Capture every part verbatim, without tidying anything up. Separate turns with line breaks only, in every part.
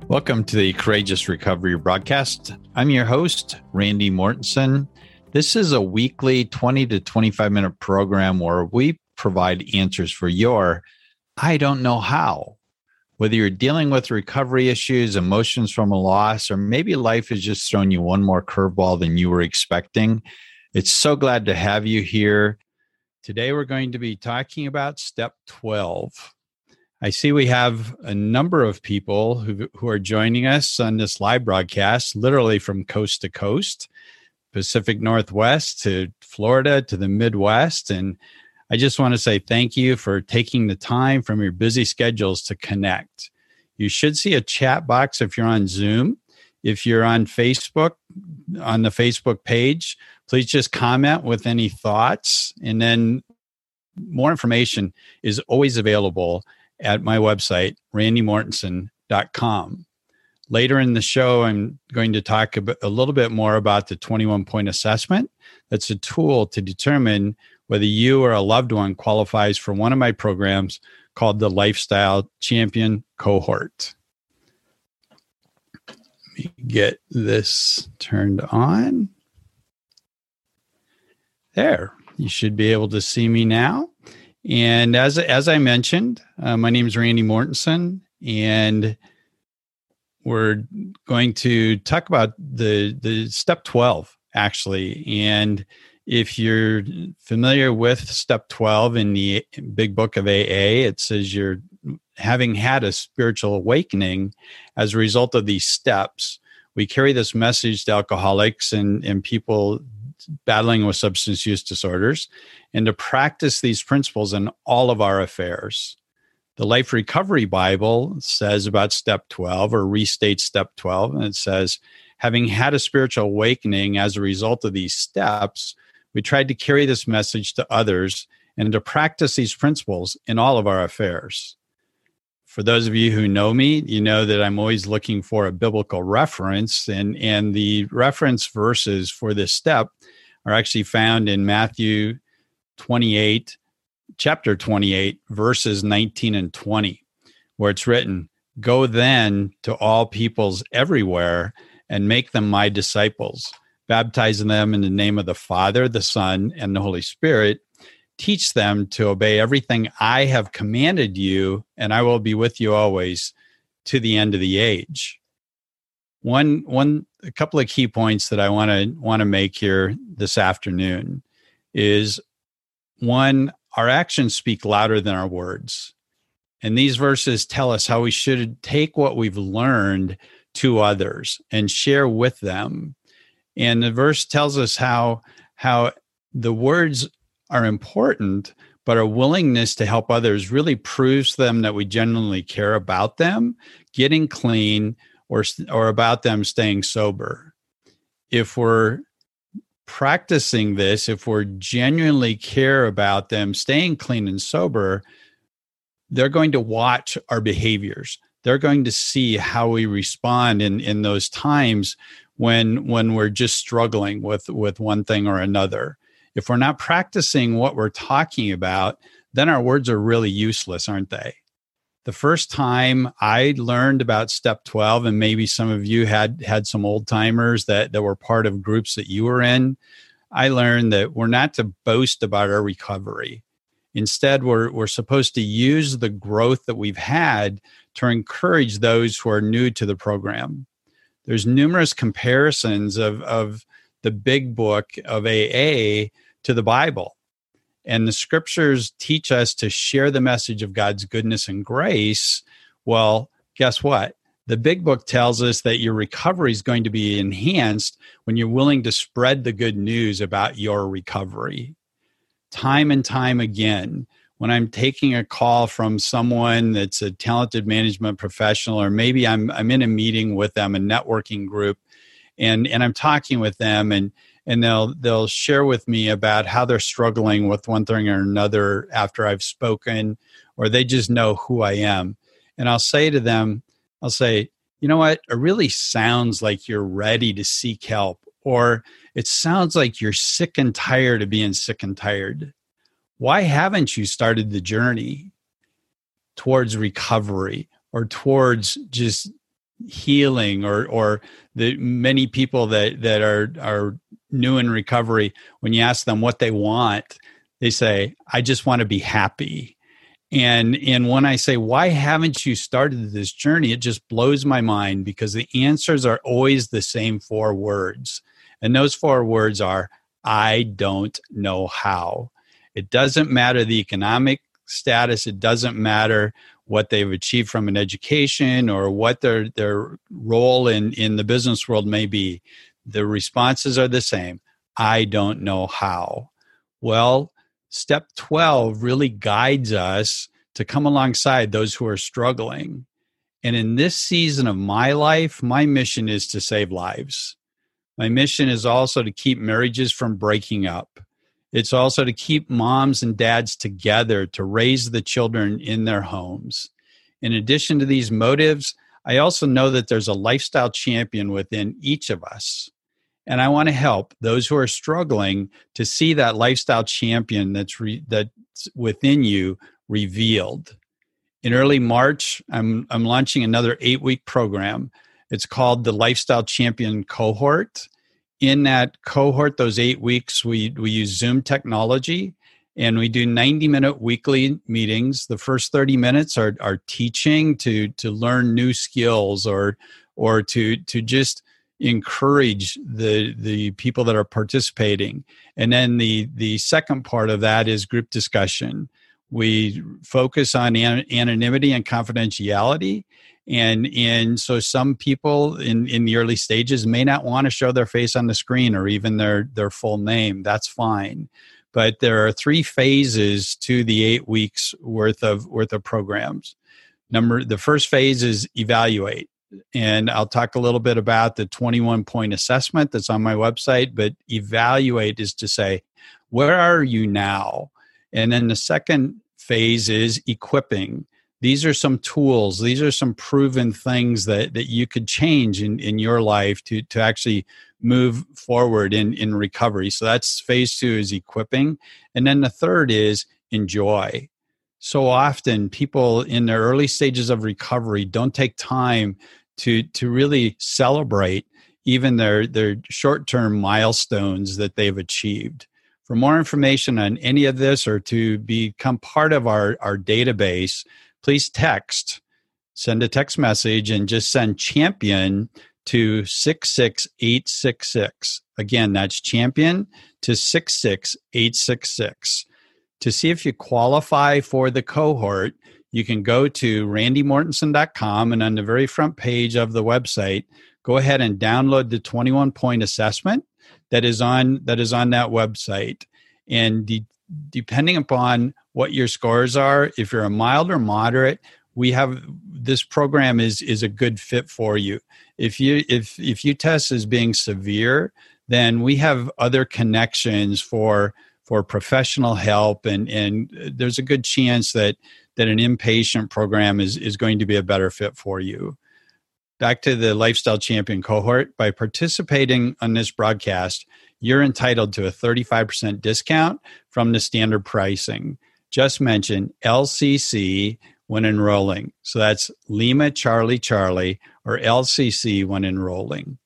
Welcome to the Courageous Recovery broadcast. I'm your host, Randy Mortensen. This is a weekly twenty to twenty-five minute program where we provide answers for your I don't know how. Whether you're dealing with recovery issues, emotions from a loss, or maybe life has just thrown you one more curveball than you were expecting, it's so glad to have you here. Today, we're going to be talking about step twelve. I see we have a number of people who, who are joining us on this live broadcast, literally from coast to coast, Pacific Northwest to Florida to the Midwest. And I just want to say thank you for taking the time from your busy schedules to connect. You should see a chat box if you're on Zoom. If you're on Facebook, on the Facebook page, please just comment with any thoughts. And then more information is always available at my website, randy mortensen dot com. Later in the show, I'm going to talk a, bit, a little bit more about the twenty-one point assessment. That's a tool to determine whether you or a loved one qualifies for one of my programs called the Lifestyle Champion Cohort. Let me get this turned on. There, you should be able to see me now. And as as I mentioned, uh, my name is Randy Mortensen, and we're going to talk about the the step twelve, actually. And if you're familiar with step twelve in the Big Book of A A, it says you're having had a spiritual awakening as a result of these steps. We carry this message to alcoholics and, and people battling with substance use disorders, and to practice these principles in all of our affairs. The Life Recovery Bible says about step twelve, or restates step twelve, and it says, having had a spiritual awakening as a result of these steps, we tried to carry this message to others and to practice these principles in all of our affairs. For those of you who know me, you know that I'm always looking for a biblical reference, and, and the reference verses for this step are actually found in Matthew twenty-eight, chapter twenty-eight, verses nineteen and twenty, where it's written, "Go then to all peoples everywhere and make them my disciples, baptizing them in the name of the Father, the Son, and the Holy Spirit. Teach them to obey everything I have commanded you, and I will be with you always to the end of the age." One, one, a couple of key points that I want to want to make here this afternoon is, one, our actions speak louder than our words. And these verses tell us how we should take what we've learned to others and share with them. And the verse tells us how, how the words are important, but our willingness to help others really proves to them that we genuinely care about them getting clean, or, or about them staying sober. If we're practicing this, if we're genuinely care about them staying clean and sober, they're going to watch our behaviors. They're going to see how we respond in, in those times when, when we're just struggling with, with one thing or another. If we're not practicing what we're talking about, then our words are really useless, aren't they? The first time I learned about step twelve, and maybe some of you had had some old timers that, that were part of groups that you were in, I learned that we're not to boast about our recovery. Instead, we're, we're supposed to use the growth that we've had to encourage those who are new to the program. There's numerous comparisons of, of the Big Book of A A to the Bible. And the scriptures teach us to share the message of God's goodness and grace. Well, guess what? The Big Book tells us that your recovery is going to be enhanced when you're willing to spread the good news about your recovery. Time and time again, when I'm taking a call from someone that's a talented management professional, or maybe I'm I'm in a meeting with them, a networking group, and, and I'm talking with them, and And they'll they'll share with me about how they're struggling with one thing or another after I've spoken, or they just know who I am. And I'll say to them, I'll say, you know what? It really sounds like you're ready to seek help, or it sounds like you're sick and tired of being sick and tired. Why haven't you started the journey towards recovery or towards just healing, or or the many people that that are are new in recovery, when you ask them what they want, they say, I just want to be happy. And and when I say, why haven't you started this journey? It just blows my mind, because the answers are always the same four words. And those four words are, I don't know how. It doesn't matter the economic status. It doesn't matter what they've achieved from an education or what their, their role in, in the business world may be. The responses are the same. I don't know how. Well, step twelve really guides us to come alongside those who are struggling. And in this season of my life, my mission is to save lives. My mission is also to keep marriages from breaking up. It's also to keep moms and dads together to raise the children in their homes. In addition to these motives, I also know that there's a lifestyle champion within each of us. And I want to help those who are struggling to see that lifestyle champion that's re, that's within you revealed. In early March, I'm I'm launching another eight-week program. It's called the Lifestyle Champion Cohort. In that cohort, those eight weeks, we we use Zoom technology, and we do ninety-minute weekly meetings. The first thirty minutes are are teaching to to learn new skills, or or to to just encourage the the people that are participating. And then the the second part of that is group discussion. We focus on an, anonymity and confidentiality. And and so some people in, in the early stages may not want to show their face on the screen or even their, their full name. That's fine. But there are three phases to the eight weeks worth of worth of programs. Number the first phase is evaluate. And I'll talk a little bit about the twenty-one point assessment that's on my website, but evaluate is to say, where are you now? And then the second phase is equipping. These are some tools. These are some proven things that, that you could change in, in your life to, to actually move forward in, in recovery. So that's phase two, is equipping. And then the third is enjoy. So often people in their early stages of recovery don't take time to, to really celebrate even their, their short-term milestones that they've achieved. For more information on any of this, or to become part of our, our database, please text, send a text message, and just send champion to six six eight six six. Again, that's champion to six six eight six six. To see if you qualify for the cohort, you can go to randy mortensen dot com, and on the very front page of the website, go ahead and download the twenty-one point assessment that is on that is on that website. And de- depending upon what your scores are, if you're a mild or moderate, we have this program is is a good fit for you. If you if if you test as being severe, then we have other connections for for professional help, and and there's a good chance that that an inpatient program is is going to be a better fit for you. Back to the Lifestyle Champion cohort, by participating on this broadcast, you're entitled to a thirty-five percent discount from the standard pricing. Just mention L C C when enrolling. So that's Lima Charlie Charlie, or L C C when enrolling.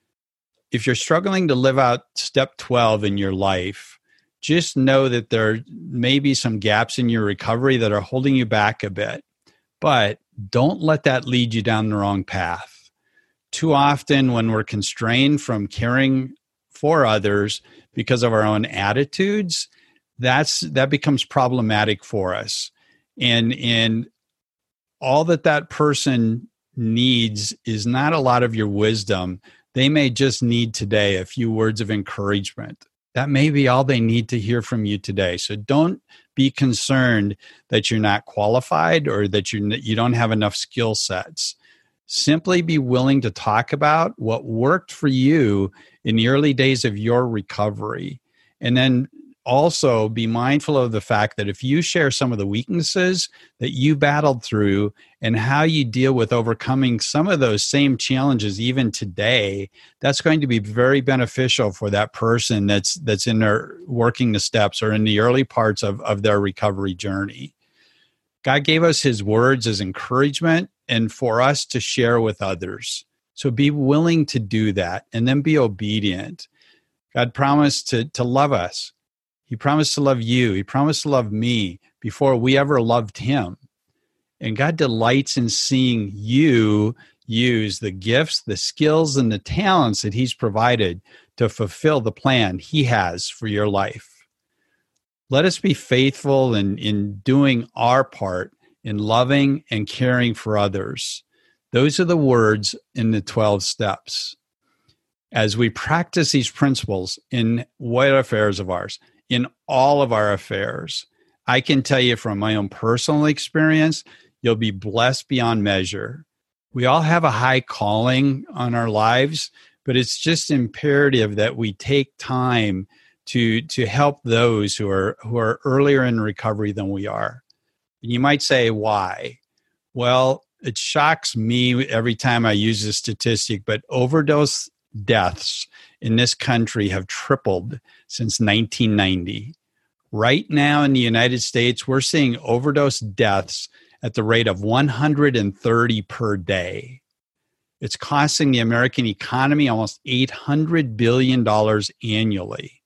If you're struggling to live out step twelve in your life, just know that there may be some gaps in your recovery that are holding you back a bit. But don't let that lead you down the wrong path. Too often when we're constrained from caring for others because of our own attitudes, that's that becomes problematic for us. And, and all that that person needs is not a lot of your wisdom. They may just need today a few words of encouragement. That may be all they need to hear from you today. So don't be concerned that you're not qualified or that you you don't have enough skill sets. Simply be willing to talk about what worked for you in the early days of your recovery. And then also be mindful of the fact that if you share some of the weaknesses that you battled through and how you deal with overcoming some of those same challenges even today, that's going to be very beneficial for that person that's that's in their working the steps or in the early parts of, of their recovery journey. God gave us his words as encouragement and for us to share with others. So be willing to do that and then be obedient. God promised to, to love us. He promised to love you. He promised to love me before we ever loved him. And God delights in seeing you use the gifts, the skills, and the talents that he's provided to fulfill the plan he has for your life. Let us be faithful in, in doing our part in loving and caring for others. Those are the words in the twelve steps. As we practice these principles in what affairs of ours, in all of our affairs, I can tell you from my own personal experience, you'll be blessed beyond measure. We all have a high calling on our lives, but it's just imperative that we take time to, to help those who are, who are earlier in recovery than we are. And you might say, why? Well, it shocks me every time I use this statistic, but overdose deaths in this country have tripled since nineteen ninety. Right now in the United States, we're seeing overdose deaths at the rate of one hundred thirty per day. It's costing the American economy almost eight hundred billion dollars annually.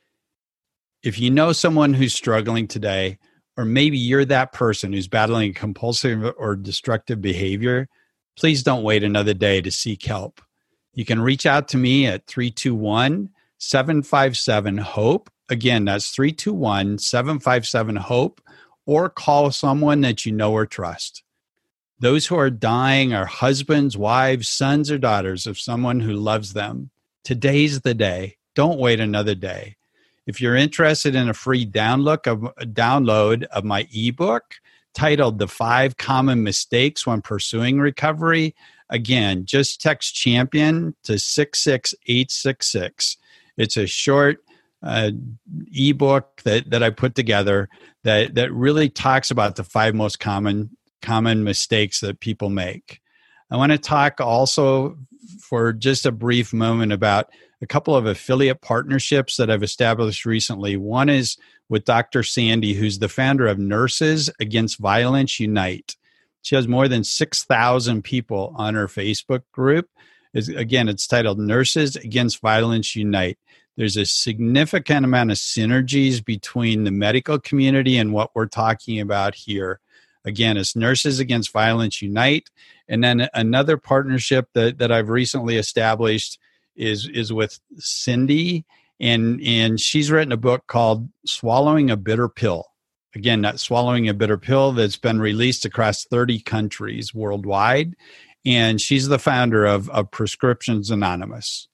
If you know someone who's struggling today, or maybe you're that person who's battling compulsive or destructive behavior, please don't wait another day to seek help. You can reach out to me at three two one, seven five seven, HOPE. Again, that's three two one, seven five seven, HOPE, or call someone that you know or trust. Those who are dying are husbands, wives, sons, or daughters of someone who loves them. Today's the day. Don't wait another day. If you're interested in a free download of, download of my ebook titled The Five Common Mistakes When Pursuing Recovery, again, just text CHAMPION to six six eight six six. It's a short uh, ebook that, that I put together that, that really talks about the five most common common mistakes that people make. I want to talk also for just a brief moment about a couple of affiliate partnerships that I've established recently. One is with Doctor Sandy, who's the founder of Nurses Against Violence Unite. She has more than six thousand people on her Facebook group. It's, again, it's titled Nurses Against Violence Unite. There's a significant amount of synergies between the medical community and what we're talking about here. Again, it's Nurses Against Violence Unite. And then another partnership that, that I've recently established is, is with Cindy. And, and she's written a book called Swallowing a Bitter Pill. Again, not swallowing a bitter pill, that's been released across thirty countries worldwide. And she's the founder of, of Prescriptions Anonymous.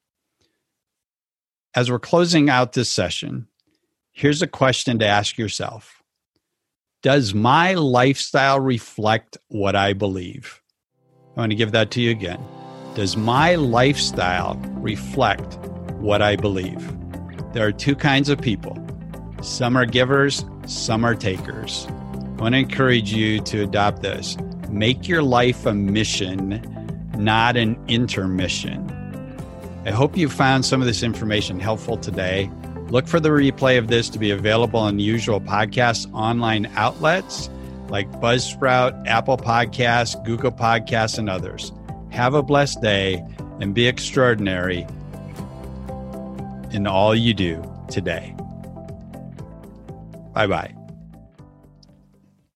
As we're closing out this session, here's a question to ask yourself. Does my lifestyle reflect what I believe? I want to give that to you again. Does my lifestyle reflect what I believe? There are two kinds of people. Some are givers, some are takers. I want to encourage you to adopt this. Make your life a mission, not an intermission. I hope you found some of this information helpful today. Look for the replay of this to be available on the usual podcast online outlets like Buzzsprout, Apple Podcasts, Google Podcasts, and others. Have a blessed day and be extraordinary in all you do today. Bye-bye.